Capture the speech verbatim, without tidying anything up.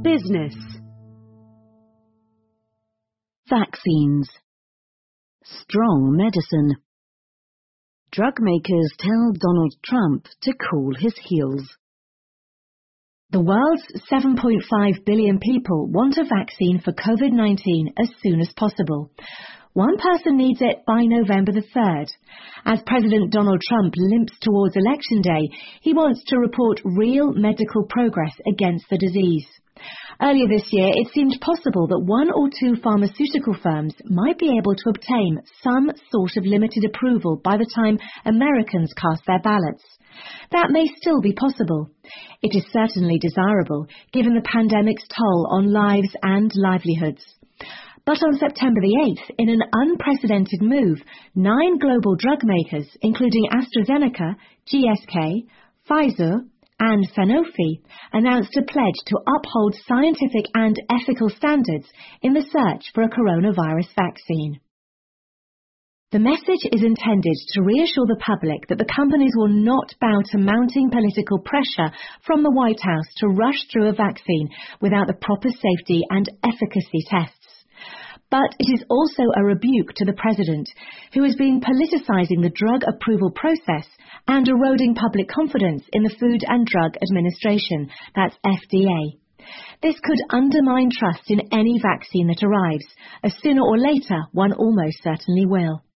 Business. Vaccines. Strong medicine. Drug makers tell Donald Trump to cool his heels. The world's seven point five billion people want a vaccine for COVID nineteen as soon as possible. One person needs it by November the third. As President Donald Trump limps towards Election Day, he wants to report real medical progress against the disease. Earlier this year, it seemed possible that one or two pharmaceutical firms might be able to obtain some sort of limited approval by the time Americans cast their ballots. That may still be possible. It is certainly desirable, given the pandemic's toll on lives and livelihoods. But on September the eighth, in an unprecedented move, nine global drug makers, including AstraZeneca, G S K, Pfizer, and Sanofi, announced a pledge to uphold scientific and ethical standards in the search for a coronavirus vaccine. The message is intended to reassure the public that the companies will not bow to mounting political pressure from the White House to rush through a vaccine without the proper safety and efficacy tests. But it is also a rebuke to the president, who has been politicizing the drug approval process and eroding public confidence in the Food and Drug Administration, that's F D A. This could undermine trust in any vaccine that arrives, as sooner or later one almost certainly will.